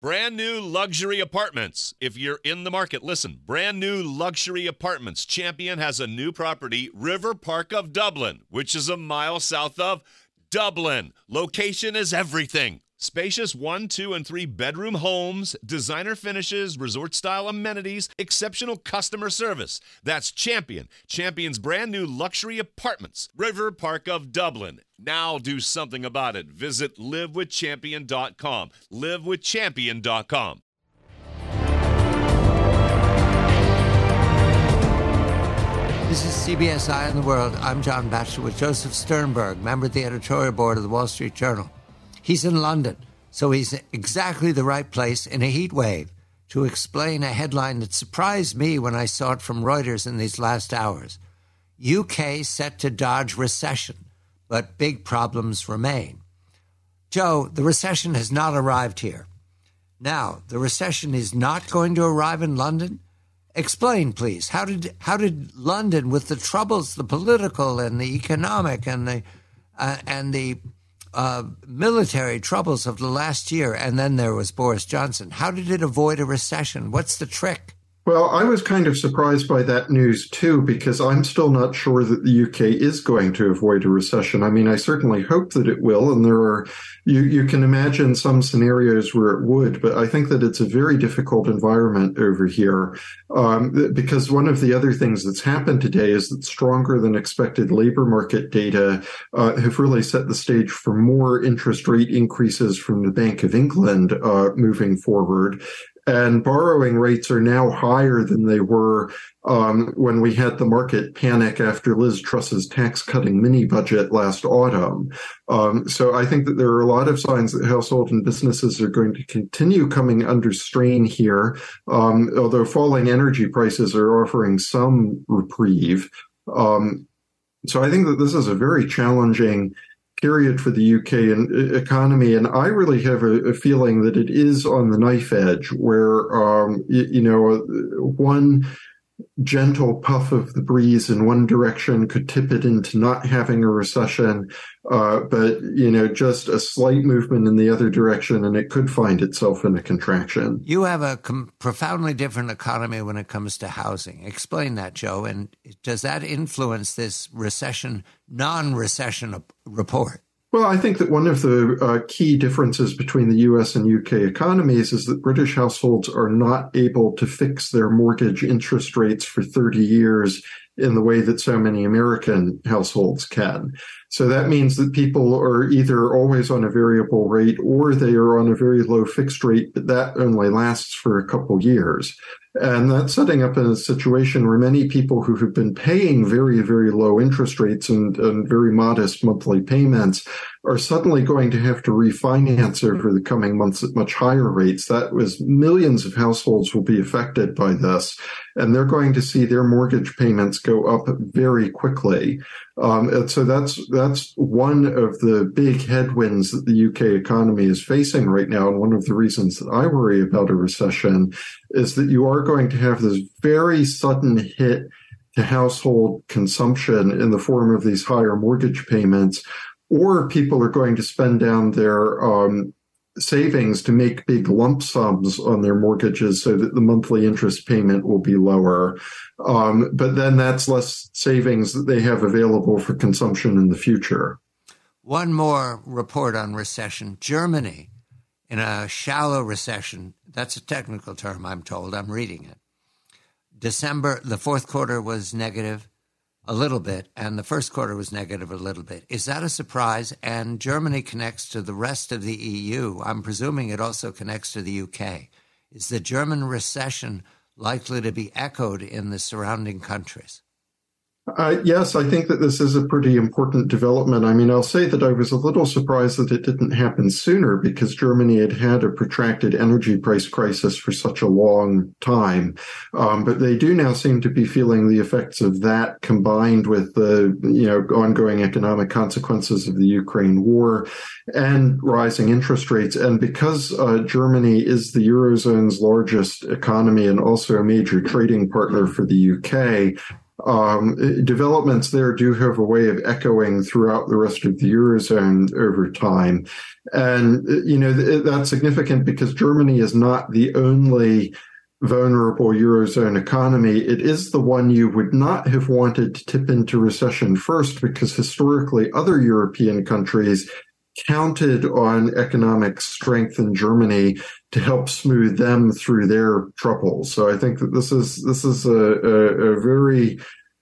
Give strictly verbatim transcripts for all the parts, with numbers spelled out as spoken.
Brand new luxury apartments. If you're in the market, listen. Brand new luxury apartments. Champion has a new property, River Park of Dublin, which is a mile south of Dublin. Location is everything. Spacious one, two, and three bedroom homes, designer finishes, resort-style amenities, exceptional customer service. That's Champion. Champion's brand new luxury apartments. River Park of Dublin. Now do something about it. Visit live with champion dot com. live with champion dot com. This is C B S Eye on the World. I'm John Batchelor with Joseph Sternberg, member of the editorial board of the Wall Street Journal. He's in London, so he's exactly the right place in a heat wave to explain a headline that surprised me when I saw it from Reuters in these last hours. U K set to dodge recession, but big problems remain. Joe, the recession has not arrived here. Now, the recession is not going to arrive in London? Explain, please. How did how did London, with the troubles, the political and the economic and the uh, and the uh, military troubles of the last year, and then there was Boris Johnson, how did it avoid a recession? What's the trick? Well, I was kind of surprised by that news, too, because I'm still not sure that the U K is going to avoid a recession. I mean, I certainly hope that it will. And there are, you, you can imagine some scenarios where it would, but I think that it's a very difficult environment over here. Um, because one of the other things that's happened today is that stronger than expected labor market data uh, have really set the stage for more interest rate increases from the Bank of England uh, moving forward. And borrowing rates are now higher than they were um, when we had the market panic after Liz Truss's tax-cutting mini-budget last autumn. Um, so I think that there are a lot of signs that household and businesses are going to continue coming under strain here, um, although falling energy prices are offering some reprieve. Um, so I think that this is a very challenging period for the U K economy. And I really have a, a feeling that it is on the knife edge where, um, you, you know, one gentle puff of the breeze in one direction could tip it into not having a recession. Uh, but, you know, just a slight movement in the other direction and it could find itself in a contraction. You have a com- profoundly different economy when it comes to housing. Explain that, Joe. And does that influence this recession, non-recession report? Well, I think that one of the uh, key differences between the U S and U K economies is that British households are not able to fix their mortgage interest rates for thirty years in the way that so many American households can. So that means that people are either always on a variable rate or they are on a very low fixed rate, but that only lasts for a couple years. And that's setting up in a situation where many people who have been paying very, very low interest rates and, and very modest monthly payments are suddenly going to have to refinance over the coming months at much higher rates. That was millions of households will be affected by this, and they're going to see their mortgage payments go up very quickly. Um, and so that's that's one of the big headwinds that the U K economy is facing right now. And one of the reasons that I worry about a recession is that you are going to have this very sudden hit to household consumption in the form of these higher mortgage payments, or people are going to spend down their um, savings to make big lump sums on their mortgages so that the monthly interest payment will be lower. Um, but then that's less savings that they have available for consumption in the future. One more report on recession. Germany, in a shallow recession, that's a technical term, I'm told. I'm reading it. December, the fourth quarter was negative a little bit, and the first quarter was negative a little bit. Is that a surprise? And Germany connects to the rest of the E U. I'm presuming it also connects to the U K. Is the German recession likely to be echoed in the surrounding countries? Uh, yes, I think that this is a pretty important development. I mean, I'll say that I was a little surprised that it didn't happen sooner because Germany had had a protracted energy price crisis for such a long time. Um, but they do now seem to be feeling the effects of that combined with the, you know, ongoing economic consequences of the Ukraine war and rising interest rates. And because uh, Germany is the Eurozone's largest economy and also a major trading partner for the U K, um, developments there do have a way of echoing throughout the rest of the Eurozone over time. And, you know, that's significant because Germany is not the only vulnerable Eurozone economy. It is the one you would not have wanted to tip into recession first, because historically other European countries counted on economic strength in Germany to help smooth them through their troubles. So I think that this is this is a, a, a very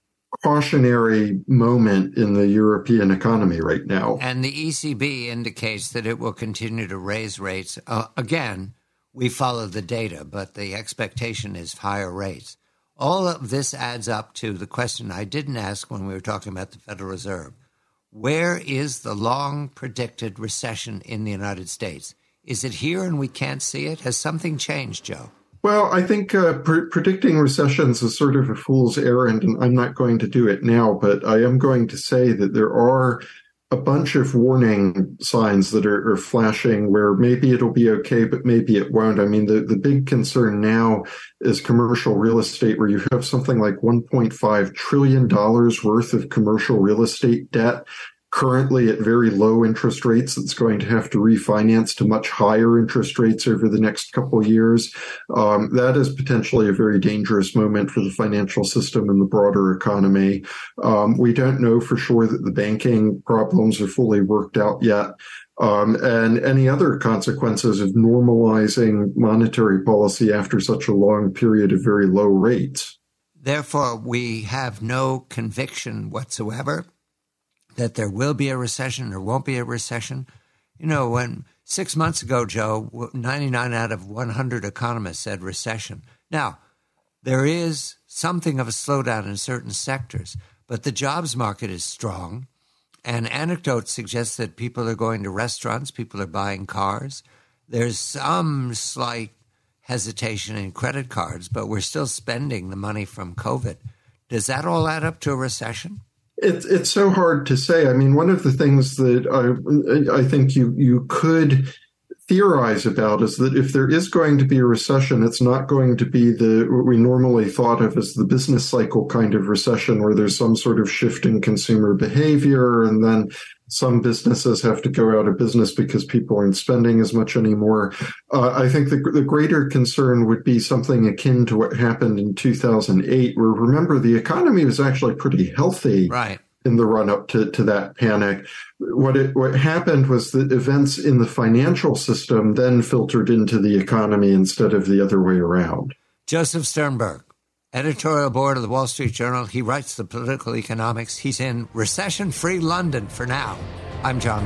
cautionary moment in the European economy right now. And the E C B indicates that it will continue to raise rates. Uh, again, we follow the data, but the expectation is higher rates. All of this adds up to the question I didn't ask when we were talking about the Federal Reserve. Where is the long-predicted recession in the United States? Is it here and we can't see it? Has something changed, Joe? Well, I think uh, pre- predicting recessions is sort of a fool's errand, and I'm not going to do it now, but I am going to say that there are a bunch of warning signs that are, are flashing where maybe it'll be okay, but maybe it won't. I mean, the, the big concern now is commercial real estate, where you have something like one point five trillion dollars worth of commercial real estate debt currently at very low interest rates. It's going to have to refinance to much higher interest rates over the next couple of years. Um, that is potentially a very dangerous moment for the financial system and the broader economy. Um, we don't know for sure that the banking problems are fully worked out yet. Um, and any other consequences of normalizing monetary policy after such a long period of very low rates. Therefore, we have no conviction whatsoever that there will be a recession or won't be a recession. You know, when six months ago, Joe, ninety-nine out of one hundred economists said recession. Now, there is something of a slowdown in certain sectors, but the jobs market is strong. And anecdotes suggest that people are going to restaurants, people are buying cars. There's some slight hesitation in credit cards, but we're still spending the money from COVID. Does that all add up to a recession? It's it's so hard to say. I mean, one of the things that I I think you you could theorize about is that if there is going to be a recession, it's not going to be the what we normally thought of as the business cycle kind of recession, where there's some sort of shift in consumer behavior, and then some businesses have to go out of business because people aren't spending as much anymore. Uh, I think the, the greater concern would be something akin to what happened in two thousand eight, where, remember, the economy was actually pretty healthy. Right. In the run-up to, to that panic. What it what happened was that events in the financial system then filtered into the economy instead of the other way around. Joseph Sternberg, editorial board of the Wall Street Journal. He writes the political economics. He's in recession-free London for now. I'm John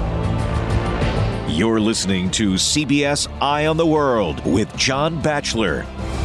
Batchelor. You're listening to C B S Eye on the World with John Batchelor.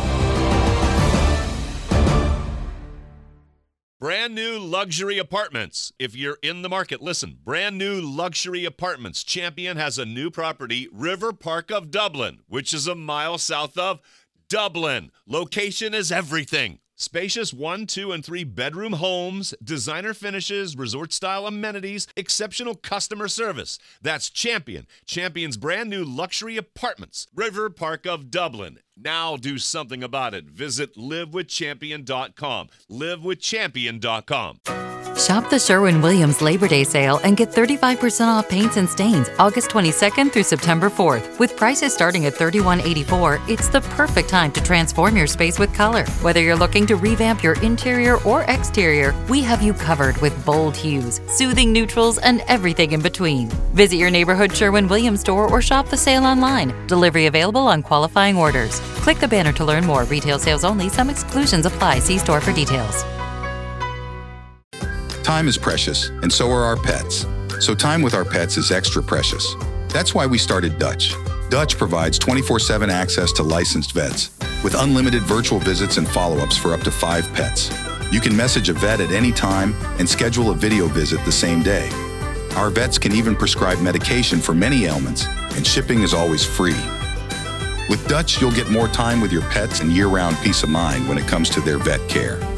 Brand new luxury apartments. If you're in the market, listen. Brand new luxury apartments. Champion has a new property, River Park of Dublin, which is a mile south of Dublin. Location is everything. Spacious one, two, and three bedroom homes, designer finishes, resort-style amenities, exceptional customer service. That's Champion. Champion's brand new luxury apartments, River Park of Dublin. Now do something about it. Visit live with champion dot com. live with champion dot com. Shop the Sherwin-Williams Labor Day sale and get thirty-five percent off paints and stains August twenty-second through September fourth. With prices starting at thirty-one eighty-four, it's the perfect time to transform your space with color. Whether you're looking to revamp your interior or exterior, we have you covered with bold hues, soothing neutrals, and everything in between. Visit your neighborhood Sherwin-Williams store or shop the sale online. Delivery available on qualifying orders. Click the banner to learn more. Retail sales only. Some exclusions apply. See store for details. Time is precious, and so are our pets. So time with our pets is extra precious. That's why we started Dutch. Dutch provides twenty-four seven access to licensed vets with unlimited virtual visits and follow-ups for up to five pets. You can message a vet at any time and schedule a video visit the same day. Our vets can even prescribe medication for many ailments, and shipping is always free. With Dutch, you'll get more time with your pets and year-round peace of mind when it comes to their vet care.